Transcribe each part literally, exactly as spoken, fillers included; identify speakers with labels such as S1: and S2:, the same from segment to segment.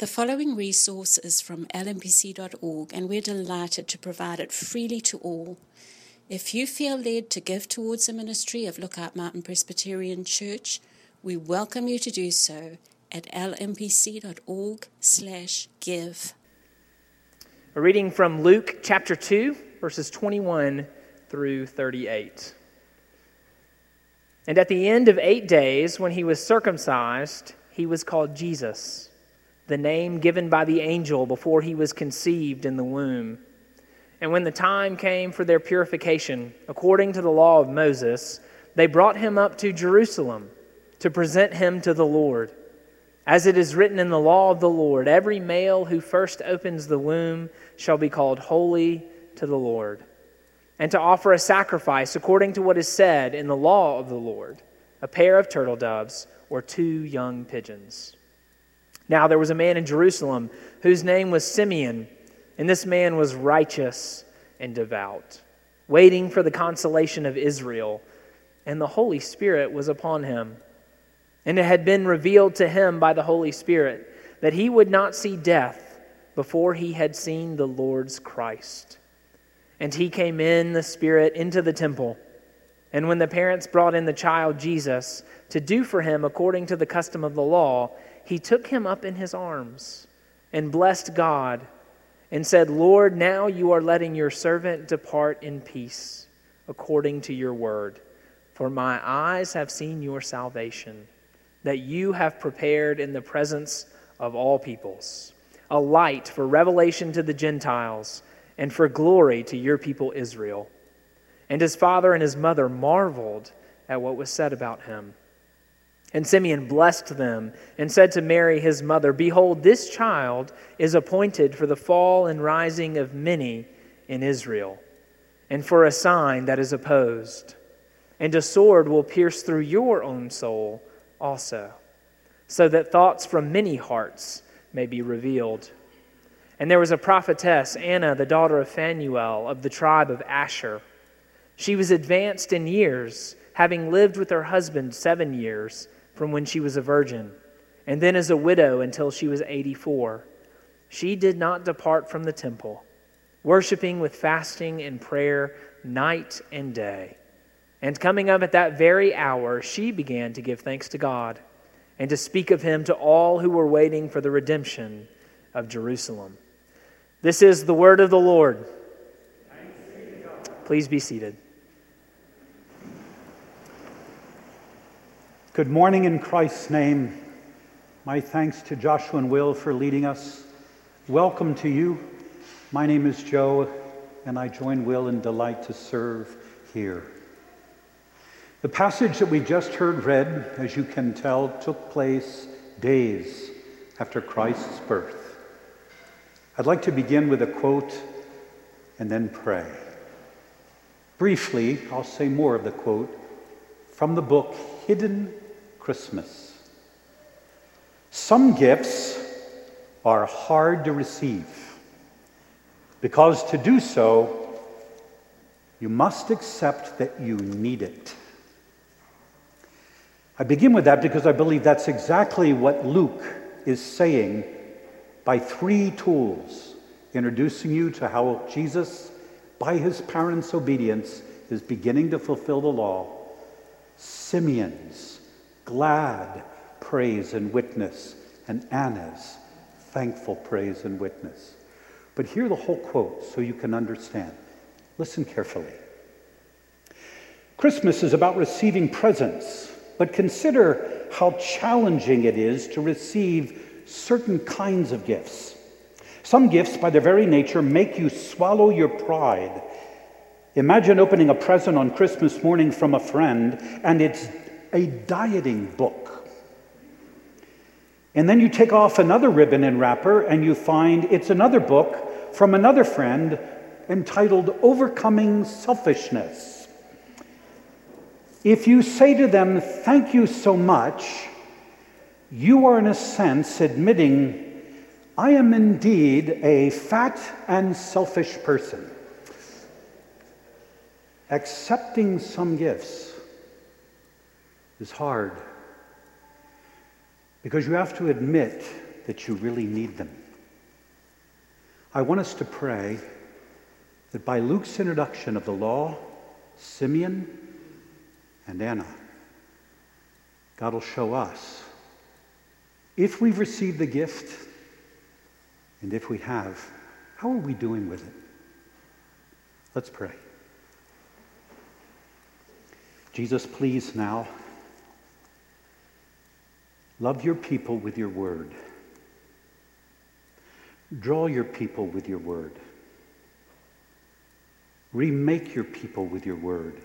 S1: The following resource is from L M P C dot org, and we're delighted to provide it freely to all. If you feel led to give towards the ministry of Lookout Mountain Presbyterian Church, we welcome you to do so at lmpc.org slash give.
S2: A reading from Luke chapter two, verses twenty-one through thirty-eight. And at the end of eight days, when he was circumcised, he was called Jesus, the name given by the angel before he was conceived in the womb. And when the time came for their purification, according to the law of Moses, they brought him up to Jerusalem to present him to the Lord. As it is written in the law of the Lord, every male who first opens the womb shall be called holy to the Lord, and to offer a sacrifice according to what is said in the law of the Lord, a pair of turtle doves or two young pigeons. Now there was a man in Jerusalem whose name was Simeon, and this man was righteous and devout, waiting for the consolation of Israel, and the Holy Spirit was upon him. And it had been revealed to him by the Holy Spirit that he would not see death before he had seen the Lord's Christ. And he came in the Spirit into the temple. And when the parents brought in the child Jesus to do for him according to the custom of the law, he took him up in his arms and blessed God and said, Lord, now you are letting your servant depart in peace according to your word. For my eyes have seen your salvation, that you have prepared in the presence of all peoples, a light for revelation to the Gentiles and for glory to your people Israel. And his father and his mother marveled at what was said about him. And Simeon blessed them and said to Mary his mother, Behold, this child is appointed for the fall and rising of many in Israel, and for a sign that is opposed. And a sword will pierce through your own soul also, so that thoughts from many hearts may be revealed. And there was a prophetess, Anna, the daughter of Phanuel, of the tribe of Asher. She was advanced in years, having lived with her husband seven years, from when she was a virgin, and then as a widow until she was eighty-four. She did not depart from the temple, worshiping with fasting and prayer night and day. And coming up at that very hour, she began to give thanks to God and to speak of him to all who were waiting for the redemption of Jerusalem. This is the word of the Lord. Please be seated.
S3: Good morning in Christ's name. My thanks to Joshua and Will for leading us. Welcome to you. My name is Joe, and I join Will in delight to serve here. The passage that we just heard read, as you can tell, took place days after Christ's birth. I'd like to begin with a quote and then pray. Briefly, I'll say more of the quote from the book Hidden Christmas. Some gifts are hard to receive because to do so, you must accept that you need it. I begin with that because I believe that's exactly what Luke is saying by three tools, introducing you to how Jesus, by his parents' obedience, is beginning to fulfill the law. Simeon's glad praise and witness, and Anna's thankful praise and witness. But hear the whole quote so you can understand. Listen carefully. Christmas is about receiving presents, but consider how challenging it is to receive certain kinds of gifts. Some gifts, by their very nature, make you swallow your pride. Imagine opening a present on Christmas morning from a friend, and it's a dieting book. And then you take off another ribbon and wrapper, and you find it's another book from another friend entitled Overcoming Selfishness. If you say to them, thank you so much, you are in a sense admitting, I am indeed a fat and selfish person. Accepting some gifts is hard because you have to admit that you really need them. I want us to pray that by Luke's introduction of the law, Simeon and Anna, God will show us if we've received the gift, and if we have, how are we doing with it? Let's pray. Jesus, please now love your people with your word. Draw your people with your word. Remake your people with your word.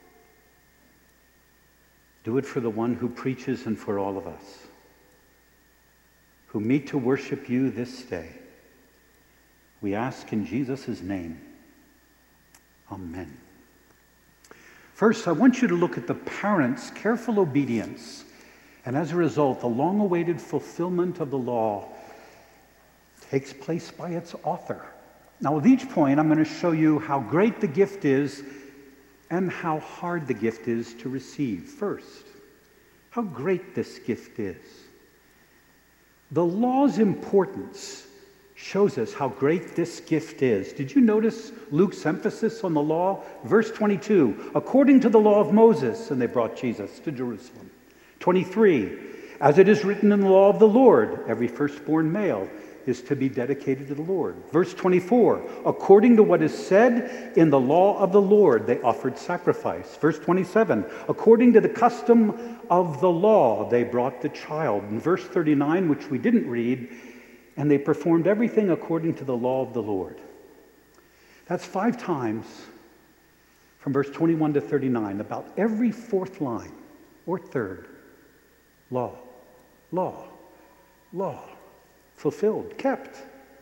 S3: Do it for the one who preaches and for all of us who meet to worship you this day. We ask in Jesus' name. Amen. First, I want you to look at the parents' careful obedience, and as a result, the long-awaited fulfillment of the law takes place by its author. Now, with each point, I'm going to show you how great the gift is and how hard the gift is to receive. First, how great this gift is. The law's importance shows us how great this gift is. Did you notice Luke's emphasis on the law? Verse twenty-two, according to the law of Moses, and they brought Jesus to Jerusalem. twenty-three, as it is written in the law of the Lord, every firstborn male is to be dedicated to the Lord. Verse twenty-four, according to what is said in the law of the Lord, they offered sacrifice. Verse twenty-seven, according to the custom of the law, they brought the child. In verse thirty-nine, which we didn't read, and they performed everything according to the law of the Lord. That's five times from verse twenty-one to thirty-nine, about every fourth line or third. Law, law, law. Fulfilled, kept.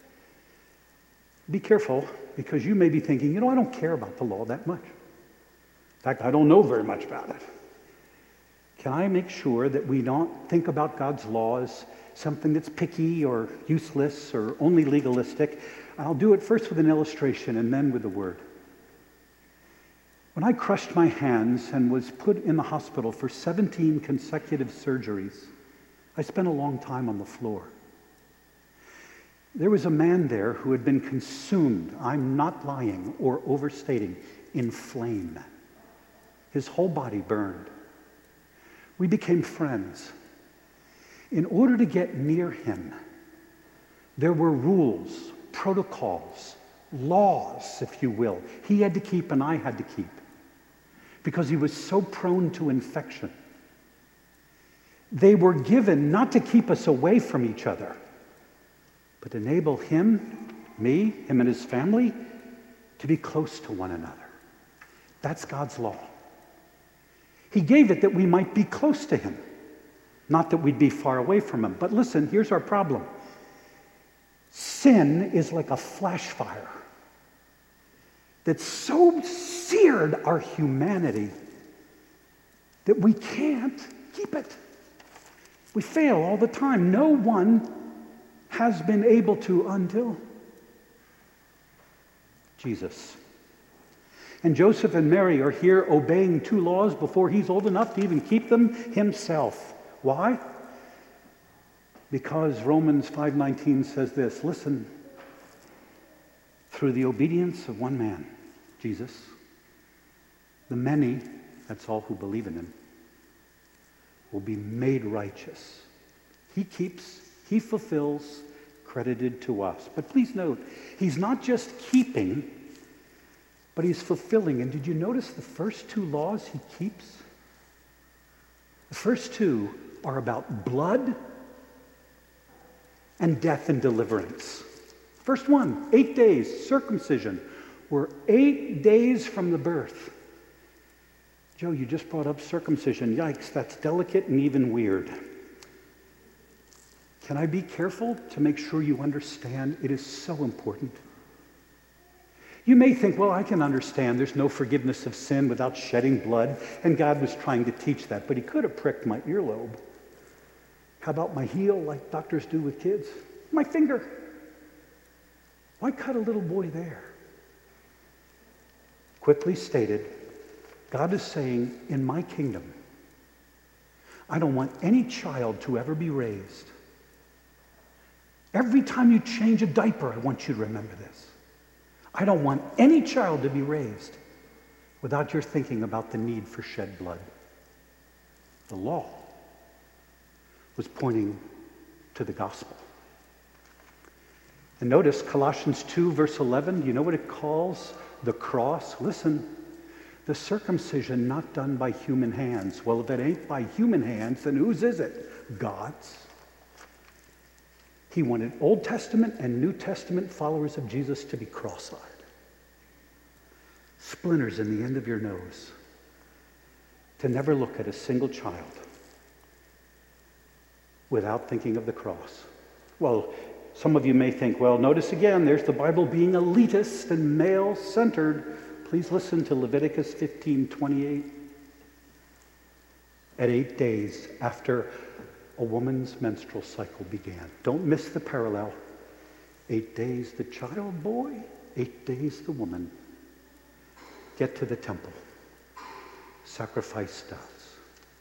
S3: Be careful, because you may be thinking, you know, I don't care about the law that much. In fact, I don't know very much about it. Can I make sure that we don't think about God's law as something that's picky or useless or only legalistic? I'll do it first with an illustration and then with the word. When I crushed my hands and was put in the hospital for seventeen consecutive surgeries, I spent a long time on the floor. There was a man there who had been consumed, I'm not lying or overstating, in flame. His whole body burned. We became friends. In order to get near him, there were rules, protocols, laws, if you will, he had to keep and I had to keep, because he was so prone to infection. They were given not to keep us away from each other, but enable him, me, him and his family, to be close to one another. That's God's law. He gave it that we might be close to him, not that we'd be far away from him. But listen, here's our problem. Sin is like a flash fire that so seared our humanity that we can't keep it. We fail all the time. No one has been able to until Jesus. And Joseph and Mary are here obeying two laws before he's old enough to even keep them himself. Why? Because Romans five nineteen says this, listen, through the obedience of one man, Jesus, the many, that's all who believe in him, will be made righteous. He keeps, he fulfills, credited to us. But please note, he's not just keeping, but he's fulfilling. And did you notice the first two laws he keeps? The first two are about blood and death and deliverance. First one, eight days, circumcision. We're eight days from the birth. Joe, you just brought up circumcision. Yikes, that's delicate and even weird. Can I be careful to make sure you understand it is so important? You may think, well, I can understand there's no forgiveness of sin without shedding blood, and God was trying to teach that, but he could have pricked my earlobe. How about my heel, like doctors do with kids? My finger. Why cut a little boy there? Quickly stated, God is saying, in my kingdom, I don't want any child to ever be raised Every time you change a diaper, I want you to remember this. I don't want any child to be raised without your thinking about the need for shed blood. The law was pointing to the gospel. And notice Colossians two, verse eleven, do you know what it calls the cross? Listen, the circumcision not done by human hands. Well, if it ain't by human hands, then whose is it? God's. He wanted Old Testament and New Testament followers of Jesus to be cross-eyed. Splinters in the end of your nose. To never look at a single child without thinking of the cross. Well, some of you may think, well, notice again, there's the Bible being elitist and male-centered. Please listen to Leviticus fifteen twenty-eight. At eight days after a woman's menstrual cycle began. Don't miss the parallel. Eight days the child boy, eight days the woman. Get to the temple. Sacrifice does.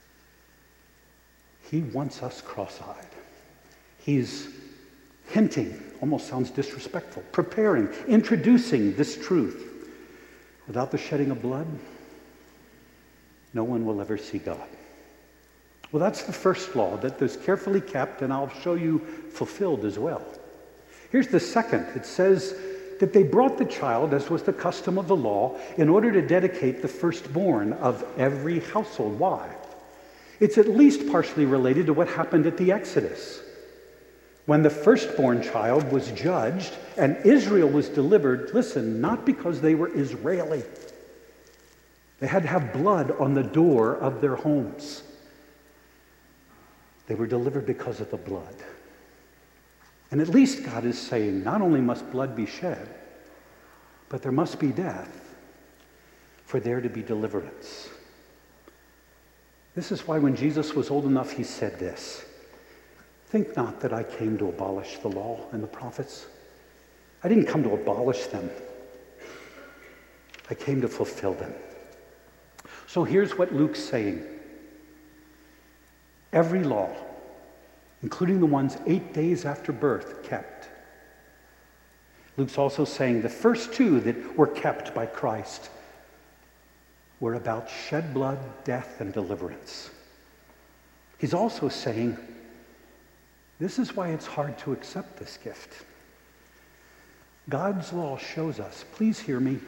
S3: He wants us cross-eyed. He's hinting, almost sounds disrespectful, preparing, introducing this truth. Without the shedding of blood, no one will ever see God. Well, that's the first law that was carefully kept, and I'll show you fulfilled as well. Here's the second. It says that they brought the child, as was the custom of the law, in order to dedicate the firstborn of every household. Why? It's at least partially related to what happened at the Exodus. When the firstborn child was judged and Israel was delivered, listen, not because they were Israeli. They had to have blood on the door of their homes. They were delivered because of the blood. And at least God is saying, not only must blood be shed, but there must be death for there to be deliverance. This is why when Jesus was old enough, he said this, "Think not that I came to abolish the law and the prophets. I didn't come to abolish them. I came to fulfill them." So here's what Luke's saying. Every law, including the ones eight days after birth, kept. Luke's also saying the first two that were kept by Christ were about shed blood, death, and deliverance. He's also saying this is why it's hard to accept this gift. God's law shows us, please hear me,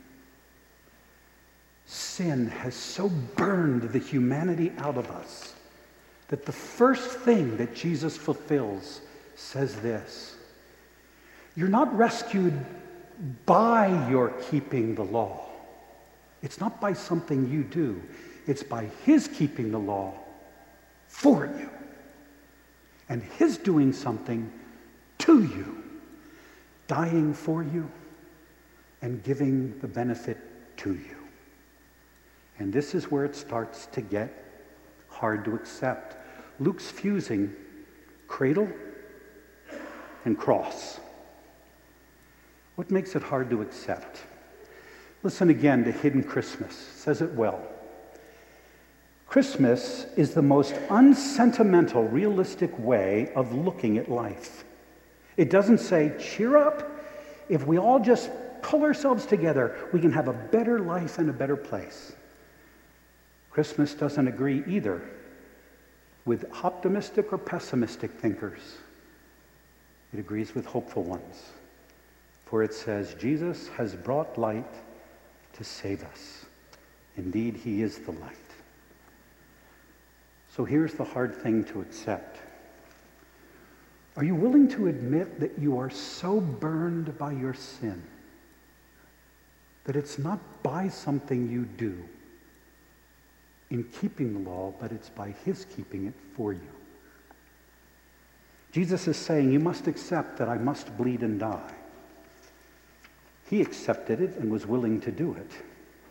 S3: sin has so burned the humanity out of us that the first thing that Jesus fulfills says this: you're not rescued by your keeping the law. It's not by something you do. It's by his keeping the law for you. And his doing something to you, dying for you, and giving the benefit to you. And this is where it starts to get hard to accept. Luke's fusing cradle and cross. What makes it hard to accept? Listen again to Hidden Christmas. It says it well. Christmas is the most unsentimental, realistic way of looking at life. It doesn't say, cheer up. If we all just pull ourselves together, we can have a better life and a better place. Christmas doesn't agree either with optimistic or pessimistic thinkers. It agrees with hopeful ones. For it says, Jesus has brought light to save us. Indeed, he is the light. So here's the hard thing to accept. Are you willing to admit that you are so burned by your sin that it's not by something you do in keeping the law, but it's by his keeping it for you? Jesus is saying, you must accept that I must bleed and die. He accepted it and was willing to do it.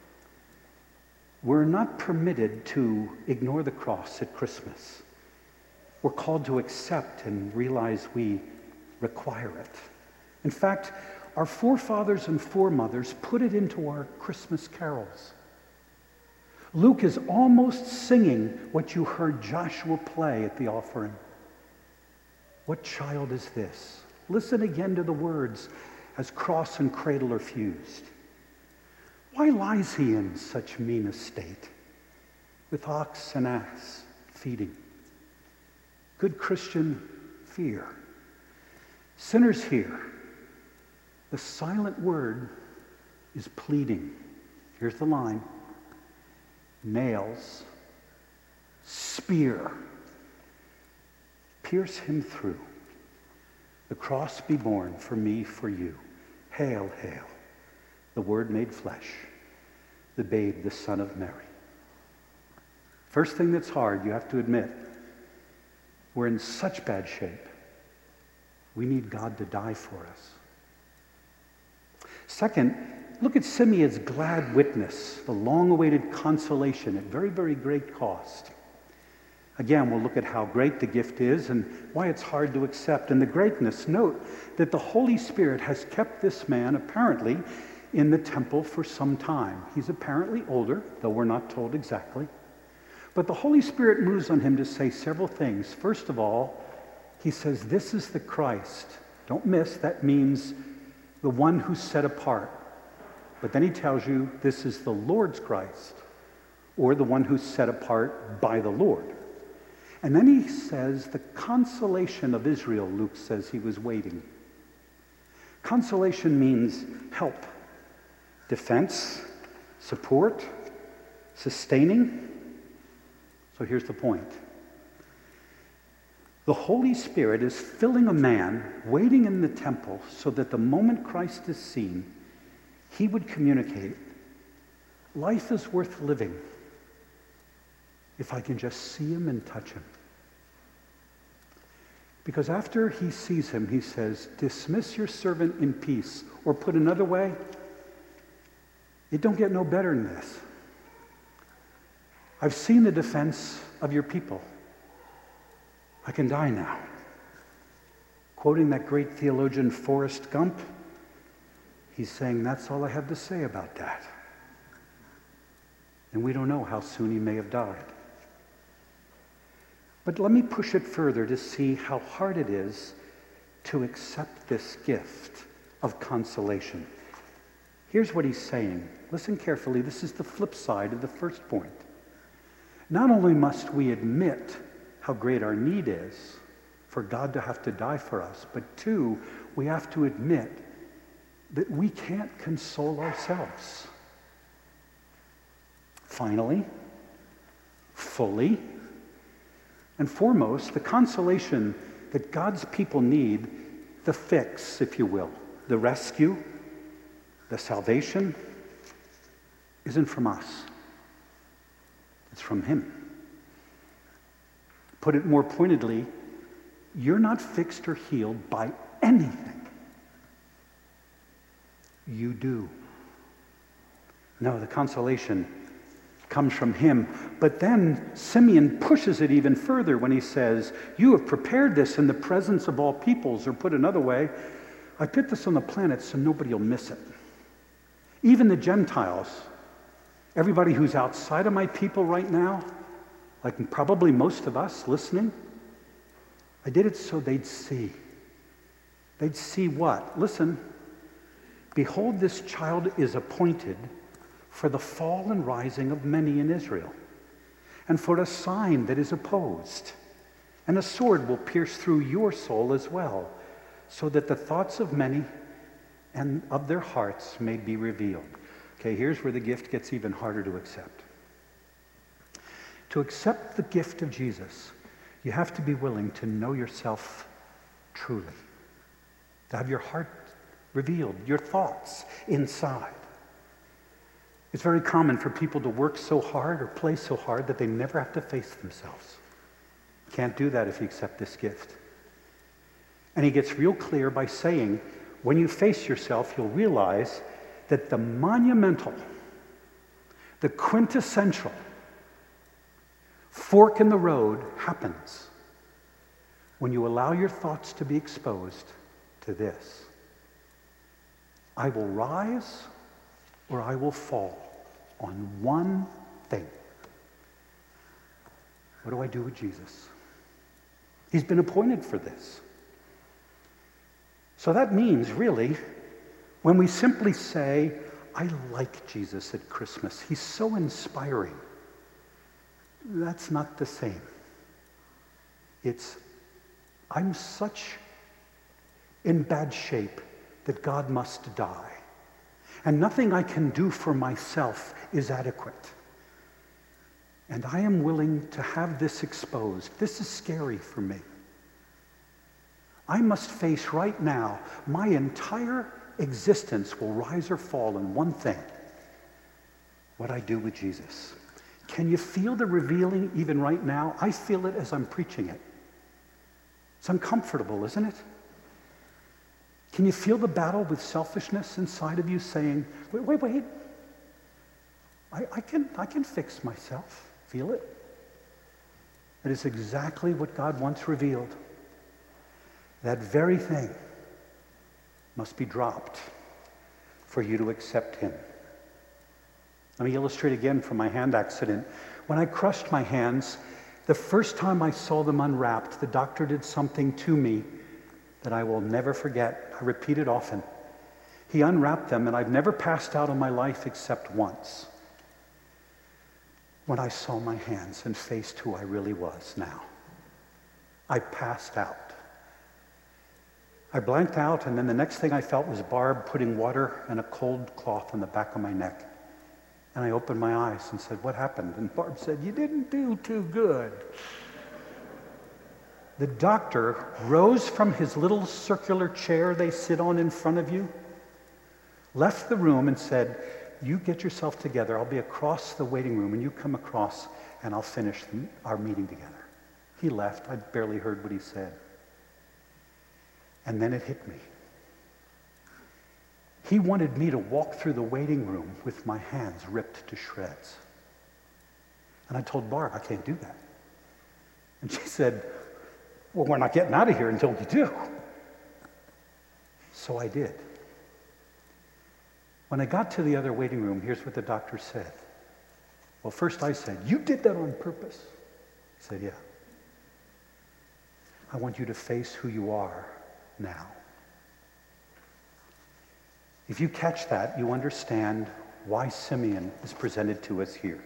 S3: We're not permitted to ignore the cross at Christmas. We're called to accept and realize we require it. In fact, our forefathers and foremothers put it into our Christmas carols. Luke is almost singing what you heard Joshua play at the offering. What child is this Listen again to the words as cross and cradle are fused. Why lies he in such mean estate, with ox and ass feeding? Good Christian, fear. Sinners hear. The silent word is pleading. Here's the line. Nails, spear, pierce him through. The cross be borne for me, for you. Hail, hail, the Word made flesh, the babe, the Son of Mary. First thing that's hard, you have to admit, we're in such bad shape. We need God to die for us. Second, look at Simeon's glad witness, the long-awaited consolation at very, very great cost. Again, we'll look at how great the gift is and why it's hard to accept. And the greatness, note that the Holy Spirit has kept this man apparently in the temple for some time. He's apparently older, though we're not told exactly. But the Holy Spirit moves on him to say several things. First of all, he says, this is the Christ. Don't miss, that means the one who's set apart. But then he tells you this is the Lord's Christ, or the one who's set apart by the Lord. And then he says the consolation of Israel, Luke says he was waiting. Consolation means help, defense, support, sustaining. So here's the point. The Holy Spirit is filling a man waiting in the temple so that the moment Christ is seen, he would communicate, life is worth living if I can just see him and touch him. Because after he sees him, he says, dismiss your servant in peace. Or put another way, it don't get no better than this. I've seen the defense of your people. I can die now. Quoting that great theologian Forrest Gump, he's saying, that's all I have to say about that. And we don't know how soon he may have died. But let me push it further to see how hard it is to accept this gift of consolation. Here's what he's saying. Listen carefully. This is the flip side of the first point. Not only must we admit how great our need is for God to have to die for us, but two, we have to admit that we can't console ourselves. Finally, fully, and foremost, the consolation that God's people need, the fix, if you will, the rescue, the salvation, isn't from us. It's from him. Put it more pointedly, you're not fixed or healed by anything. You do. No, the consolation comes from him. But then Simeon pushes it even further when he says, you have prepared this in the presence of all peoples. Or put another way, I put this on the planet so nobody will miss it. Even the Gentiles, everybody who's outside of my people right now, like probably most of us listening, I did it so they'd see. They'd see what? Listen, behold, this child is appointed for the fall and rising of many in Israel, and for a sign that is opposed. And a sword will pierce through your soul as well, so that the thoughts of many and of their hearts may be revealed. Okay, here's where the gift gets even harder to accept. To accept the gift of Jesus, you have to be willing to know yourself truly, to have your heart revealed, your thoughts inside. It's very common for people to work so hard or play so hard that they never have to face themselves. Can't do that if you accept this gift. And he gets real clear by saying, when you face yourself, you'll realize that the monumental, the quintessential fork in the road happens when you allow your thoughts to be exposed to this. I will rise or I will fall on one thing. What do I do with Jesus? He's been appointed for this. So that means, really, when we simply say, I like Jesus at Christmas, he's so inspiring, that's not the same. It's, I'm such in bad shape that God must die. And nothing I can do for myself is adequate. And I am willing to have this exposed. This is scary for me. I must face right now, my entire existence will rise or fall in one thing: what I do with Jesus. Can you feel the revealing even right now? I feel it as I'm preaching it. It's uncomfortable, isn't it? Can you feel the battle with selfishness inside of you saying, wait, wait, wait. I, I can, I can fix myself. Feel it? It is exactly what God once revealed. That very thing must be dropped for you to accept him. Let me illustrate again from my hand accident. When I crushed my hands, the first time I saw them unwrapped, the doctor did something to me that I will never forget. I repeat it often. He unwrapped them, and I've never passed out in my life except once. When I saw my hands and faced who I really was now. I passed out. I blanked out, and then the next thing I felt was Barb putting water and a cold cloth on the back of my neck. And I opened my eyes and said, what happened? And Barb said, you didn't do too good. The doctor rose from his little circular chair they sit on in front of you, left the room and said, you get yourself together. I'll be across the waiting room, and you come across, and I'll finish our meeting together. He left. I barely heard what he said. And then it hit me. He wanted me to walk through the waiting room with my hands ripped to shreds. And I told Barb, I can't do that. And she said, well, we're not getting out of here until you do. So I did. When I got to the other waiting room, here's what the doctor said. Well, first I said, you did that on purpose? He said, yeah. I want you to face who you are now. If you catch that, you understand why Simeon is presented to us here.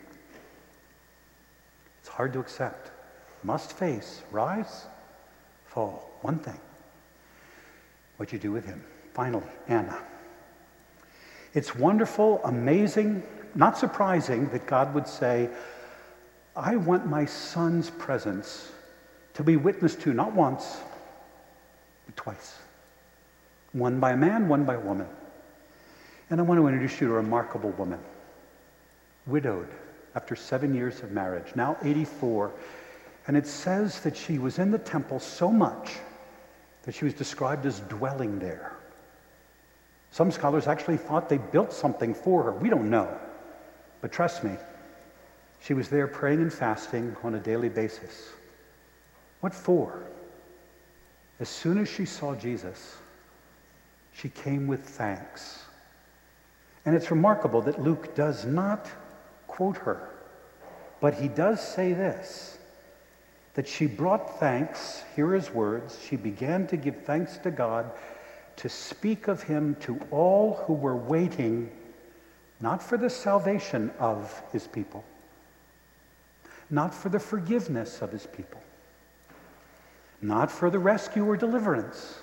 S3: It's hard to accept. Must face, rise, fall. One thing. What you do with him. Finally, Anna. It's wonderful, amazing, not surprising that God would say, I want my son's presence to be witnessed to not once, but twice. One by a man, one by a woman. And I want to introduce you to a remarkable woman. Widowed after seven years of marriage, now eighty-four. And it says that she was in the temple so much that she was described as dwelling there. Some scholars actually thought they built something for her. We don't know. But trust me, she was there praying and fasting on a daily basis. What for? As soon as she saw Jesus, she came with thanks. And it's remarkable that Luke does not quote her, but he does say this, that she brought thanks, here are his words, she began to give thanks to God, to speak of him to all who were waiting, not for the salvation of his people, not for the forgiveness of his people, not for the rescue or deliverance,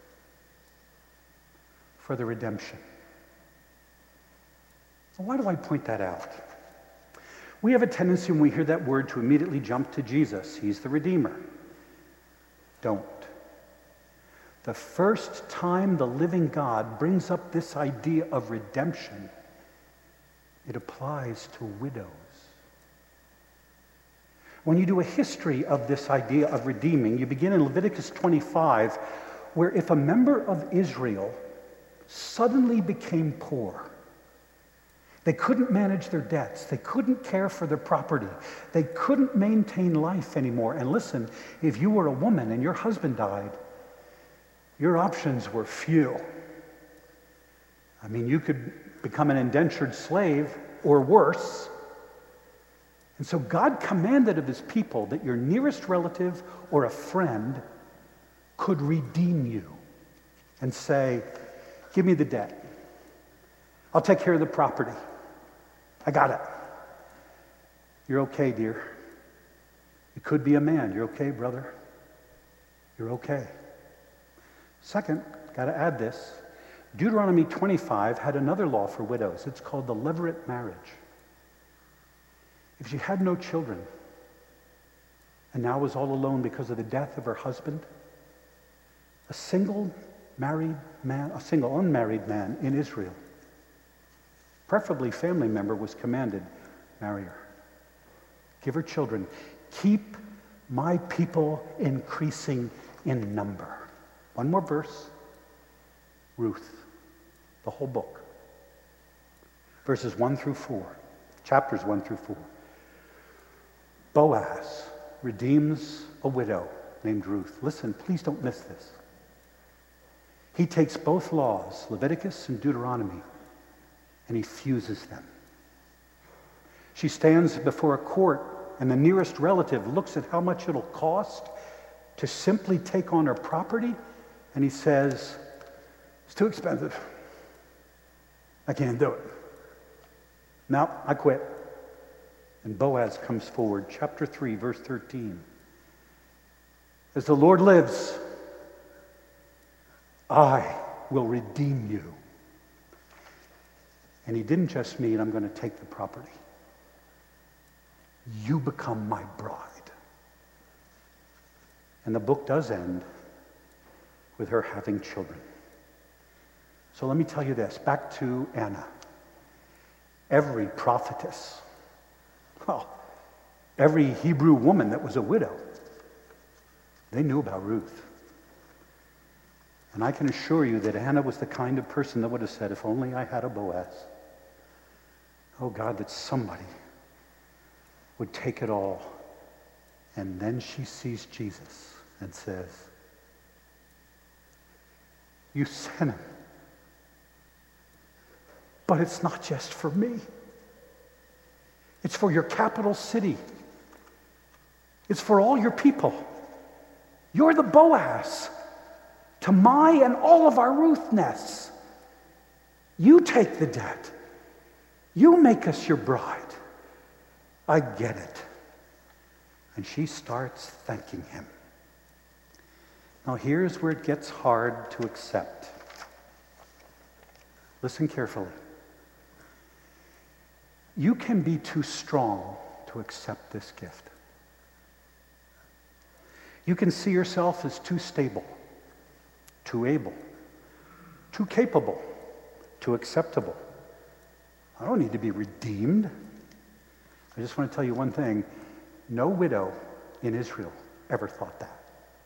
S3: for the redemption. So why do I point that out? We have a tendency when we hear that word to immediately jump to Jesus. He's the Redeemer. Don't. The first time the living God brings up this idea of redemption, it applies to widows. When you do a history of this idea of redeeming, you begin in Leviticus twenty-five, where if a member of Israel suddenly became poor, they couldn't manage their debts, they couldn't care for their property, they couldn't maintain life anymore. And listen, if you were a woman and your husband died, your options were few. I mean, you could become an indentured slave or worse. And so God commanded of his people that your nearest relative or a friend could redeem you and say, give me the debt. I'll take care of the property. I got it. You're okay, dear. It could be a man. You're okay, brother. You're okay. Second, got to add this. Deuteronomy twenty-five had another law for widows. It's called the levirate marriage. If she had no children and now was all alone because of the death of her husband, a single married man, a single unmarried man in Israel, preferably family member, was commanded, marry her. Give her children. Keep my people increasing in number. One more verse. Ruth, the whole book. Verses one through four. Chapters one through four. Boaz redeems a widow named Ruth. Listen, please don't miss this. He takes both laws, Leviticus and Deuteronomy, and he fuses them. She stands before a court, and the nearest relative looks at how much it'll cost to simply take on her property, and he says, it's too expensive. I can't do it. No, I quit. And Boaz comes forward, chapter three, verse thirteen. As the Lord lives, I will redeem you. And he didn't just mean, I'm going to take the property. You become my bride. And the book does end with her having children. So let me tell you this, back to Anna. Every prophetess, well, every Hebrew woman that was a widow, they knew about Ruth. And I can assure you that Anna was the kind of person that would have said, if only I had a Boaz. Oh God, that somebody would take it all. And then she sees Jesus and says, you sent him. But it's not just for me. It's for your capital city. It's for all your people. You're the Boaz to my and all of our Ruthness. You take the debt. You make us your bride. I get it. And she starts thanking him. Now here's where it gets hard to accept. Listen carefully. You can be too strong to accept this gift. You can see yourself as too stable, too able, too capable, too acceptable. I don't need to be redeemed. I just want to tell you one thing. No widow in Israel ever thought that.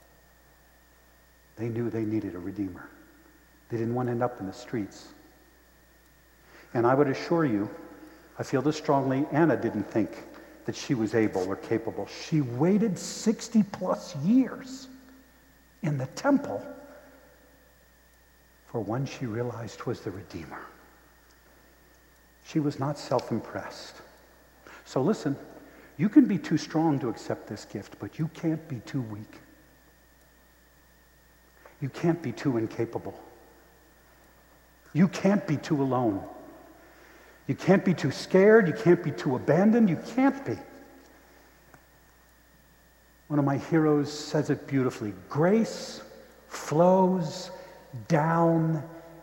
S3: They knew they needed a redeemer. They didn't want to end up in the streets. And I would assure you, I feel this strongly, Anna didn't think that she was able or capable. She waited sixty plus years in the temple for one she realized was the Redeemer. She was not self-impressed. So listen, you can be too strong to accept this gift, but you can't be too weak. You can't be too incapable. You can't be too alone. You can't be too scared. You can't be too abandoned. You can't be. One of my heroes says it beautifully. Grace flows downhill.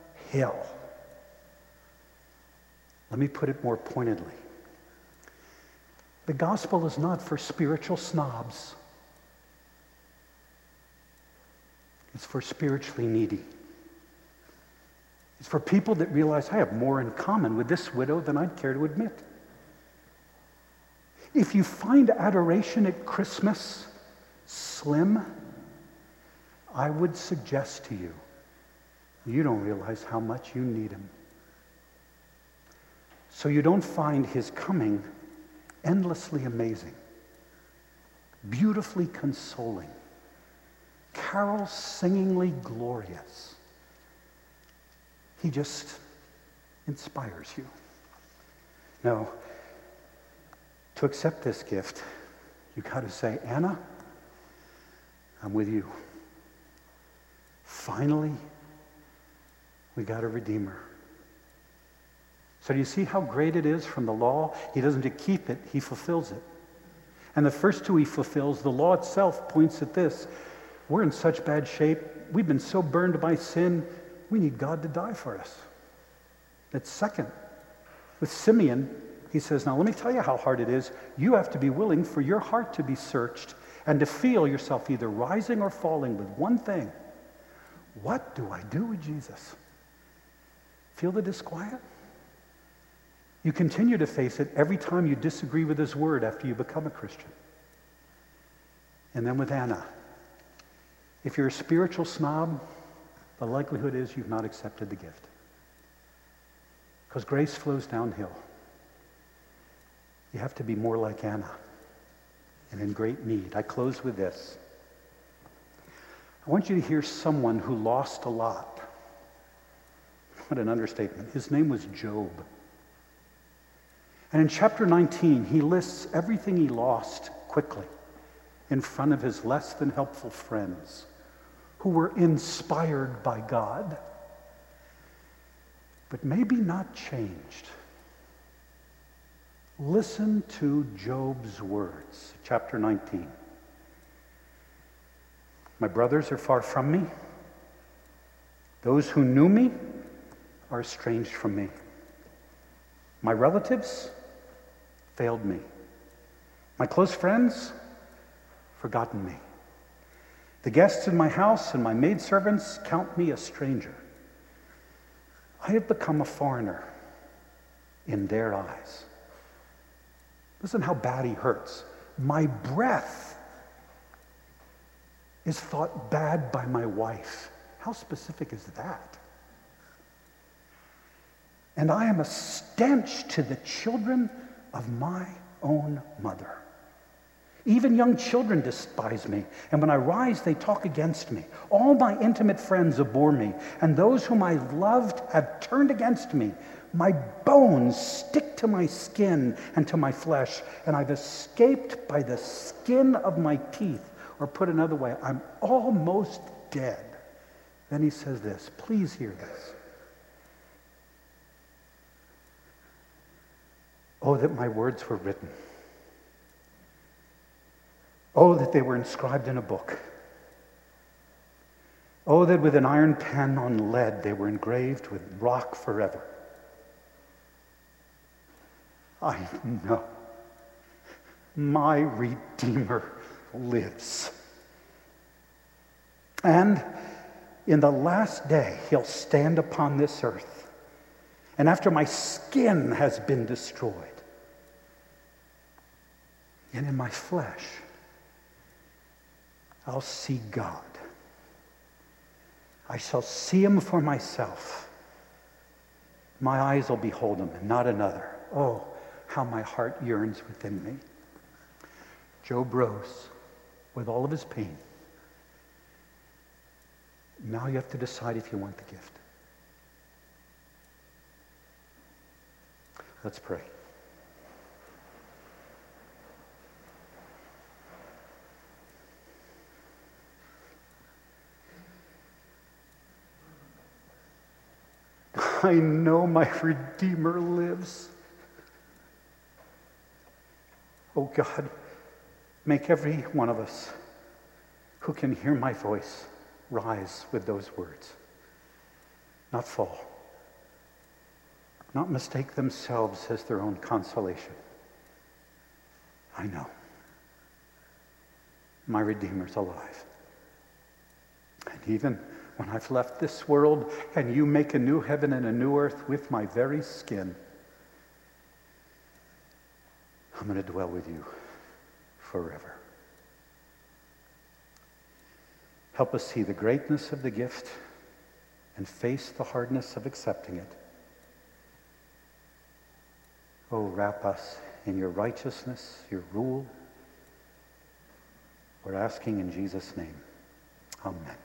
S3: Let me put it more pointedly. The gospel is not for spiritual snobs. It's for spiritually needy. It's for people that realize I have more in common with this widow than I'd care to admit. If you find adoration at Christmas slim, I would suggest to you, you don't realize how much you need him. So you don't find his coming endlessly amazing, beautifully consoling, carols singingly glorious. He just inspires you. No, to accept this gift, you got to say, Anna, I'm with you. Finally, We got a Redeemer. So do you see how great it is from the law? He doesn't keep it, he fulfills it. And the first two he fulfills. The law itself points at this. We're in such bad shape. We've been so burned by sin. We need God to die for us. That's second. With Simeon, he says, now let me tell you how hard it is. You have to be willing for your heart to be searched and to feel yourself either rising or falling with one thing. What do I do with Jesus? Feel the disquiet? You continue to face it every time you disagree with his word after you become a Christian. And then with Anna, if you're a spiritual snob, the likelihood is you've not accepted the gift. Because grace flows downhill. You have to be more like Anna and in great need. I close with this. I want you to hear someone who lost a lot. What an understatement. His name was Job. And in chapter nineteen, he lists everything he lost quickly in front of his less than helpful friends who were inspired by God, but maybe not changed. Listen to Job's words, chapter nineteen. My brothers are far from me. Those who knew me are estranged from me. My relatives failed me. My close friends forgotten me. The guests in my house and my maidservants count me a stranger. I have become a foreigner in their eyes. Listen how bad he hurts. My breath is thought bad by my wife. How specific is that? And I am a stench to the children of my own mother. Even young children despise me, and when I rise, they talk against me. All my intimate friends abhor me, and those whom I loved have turned against me. My bones stick to my skin and to my flesh, and I've escaped by the skin of my teeth. Or put another way, I'm almost dead. Then he says this, please hear this. Oh, that my words were written. Oh, that they were inscribed in a book. Oh, that with an iron pen on lead they were engraved with rock forever. I know my Redeemer lives. And in the last day, he'll stand upon this earth. And after my skin has been destroyed, and in my flesh, I'll see God. I shall see him for myself. My eyes will behold him and not another. Oh, how my heart yearns within me. Job rose with all of his pain. Now you have to decide if you want the gift. Let's pray. I know my Redeemer lives. Oh God, make every one of us who can hear my voice rise with those words, not fall, not mistake themselves as their own consolation. I know my Redeemer's alive. And even when I've left this world and you make a new heaven and a new earth with my very skin, I'm going to dwell with you forever. Help us see the greatness of the gift and face the hardness of accepting it. Oh, wrap us in your righteousness, your rule. We're asking in Jesus' name. Amen.